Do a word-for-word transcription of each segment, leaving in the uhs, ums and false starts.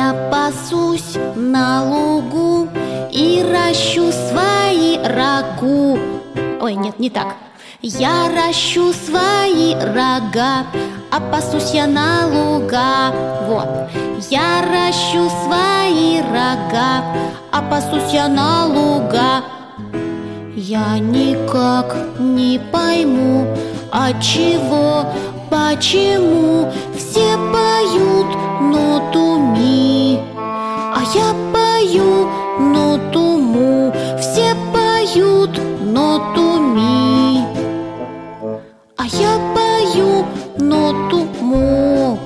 Я пасусь на лугу и ращу свои рагу. Ой, нет, не так. Я ращу свои рога, а пасусь я на луга. Вот. Я ращу свои рога, а пасусь я на луга. Я никак не пойму, отчего, почему все поют ноту ми, а я пою ноту му. Все поют ноту ми, а я пою ноту му.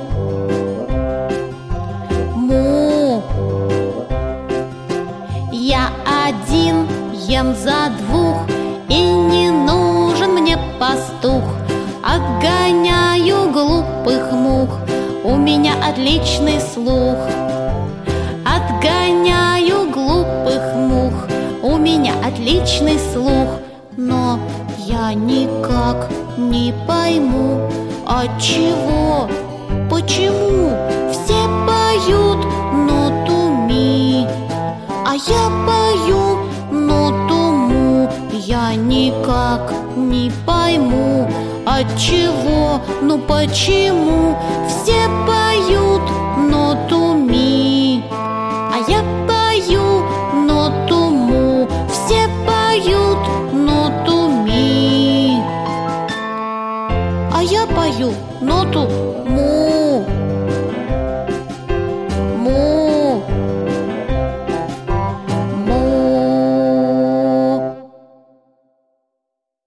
Му. Я один ем за двух, и не нужен мне пастух. Отгоняю глупых мух, у меня отличный слух. Отгоняю глупых мух, у меня отличный слух. Но я никак не пойму, отчего, почему все поют ноту ми, а я пою ноту му. Я никак не пойму, отчего, ну почему все поют ноту ми, а я пою ноту му. Все поют ноту ми, а я пою ноту му.